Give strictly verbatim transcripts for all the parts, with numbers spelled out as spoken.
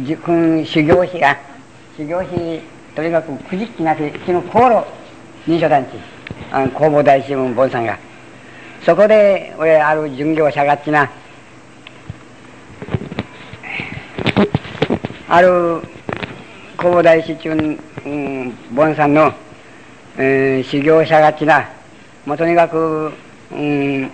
じ君修行士が修行士とにかくくじきなってその航路認証団地あの弘法大師文盆さんがそこで俺ある巡業者がっちなある弘法大師中うん盆さんの、えー、修行者がっちなもうとにかくうん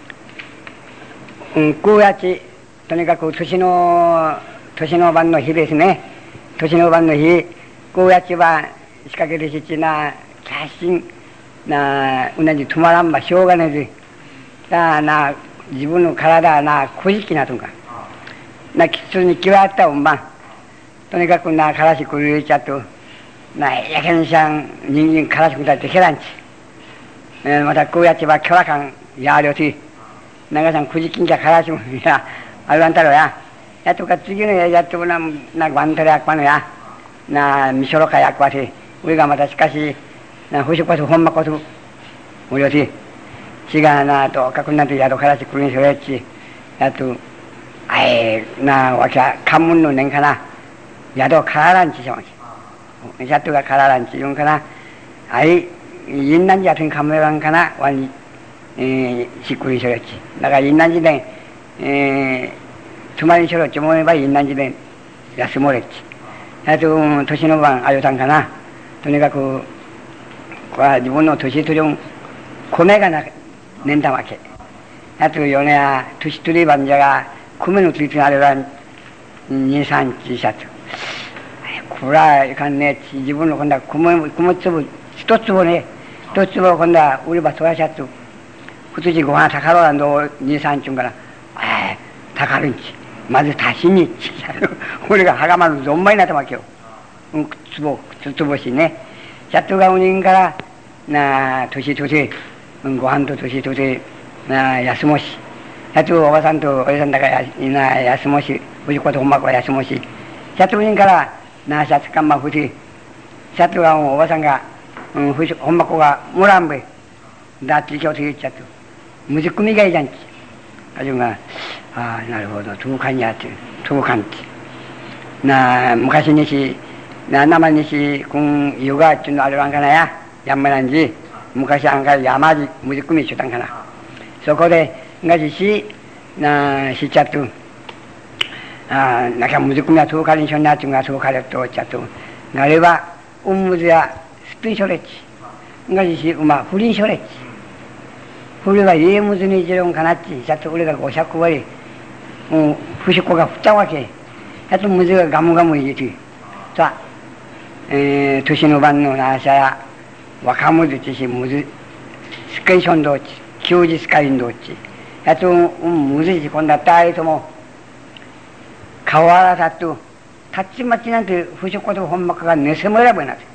うんこうやちとにかく年の年の晩の日ですね年の晩の日こうやちは仕掛けるしちなキャッシンなうなじ止まらんばしょうがねえぜだな自分の体なこじきなとんかなきつに気はあったおんばとにかくなからしくるいちゃとなやけんしゃん人間からしくだってけらんち、えー、またこうやちはキョラかんやりょて長さんくじきんじゃからしもやあるあんたろややとか次のややっとななワンタレやっぱのやなみしょろかやっぱて俺がまたしかしなふしこそほんまこそおよししがなとかくなってやとからしくるんしょやっちやとあえなわきゃ関門の年かなやとかららんちしょんやとがかららんち言うんかなあいいんなんじゃとんかめらんかなわにえー、しっくりしょやっちだからいんなんじでえー、つまりしろっち思えばいんなんじで休もれっちやと年の晩あよたんかなとにかくこれは自分の年取りん米がなねんだわけやとよねや年取り晩じゃが米のついてあれはにさんちしゃとこれはいかんね自分の今度は米米粒一粒ね一粒今度は売ればそらしゃと普通にご飯たかろうなんどにさんちゅんからえー、たかるんちまず足しにち俺がはがまるぞんまいになったわけようんくつぼつつぼしねシャットがおにんからな年とて、うん、ご飯と年とてな休もしシャットおばさんとおじさんだからな休もしうじことほんまこは休もしシャットおにんからなシャツかんまふてシャットがおばさんが、うん、ふしほんまこがもらんべだって今日と言っちゃっとむじくみがいいじゃんちあじゅんがああなるほど東海にあって東海ってな昔にしな生にしこん湯がっちゅうのあれはんかなややんまなんじ昔あんか山じむじくみしちゅうたんかなそこでがししなしちゃっとあなきゃむじくみは東海にしょんなっちゅうが東海だとおっちゃっとあれはうんむずやすっぴんしょれっちがししうま不倫しょれっちこれは家むずにじろんかなっちちゃっと俺がごひゃく割りもうふしこが振ったわけやっとむずがガムガム入れてさあ、えー、年の晩のなしゃや若むずちしむずスケーションどっち休日会員どっちやっと、うん、むずいし今度は誰とも顔わらさっとたっちまちなんてふしことほんまかが寝せも選ぶなって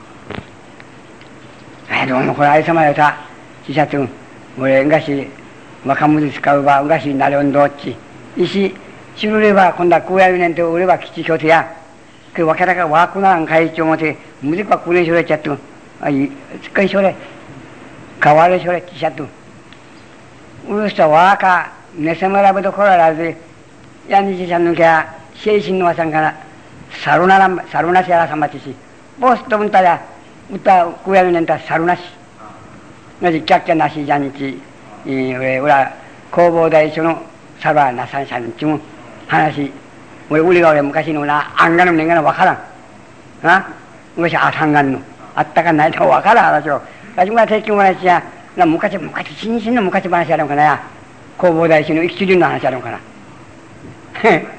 えどうもこれあいさまよさししゃつ俺がし若者使うばがしなれんどっち石しるれば今度はこうやるねんと俺は吉祥てやけわけらかわくならん会長もてむじかこれしょれちゃっとあいつっかいしょれかわれしょれちゃっとうるさわかねせまらぶところらずやにしさんのきゃ精神のわさんからサルならサルなしやらさまちしボスとうんたら歌こうやるねんたサルなしなじキャッキャなしじゃんち、えー、俺は弘法大師のサルはなさんしゃんちも話俺俺が俺昔のなあんがのねんがのわからんな昔あたんがんのあったかないとわからん話を私も提供話やな昔昔新進の昔話やるのかなや弘法大師の一流の話やるのかな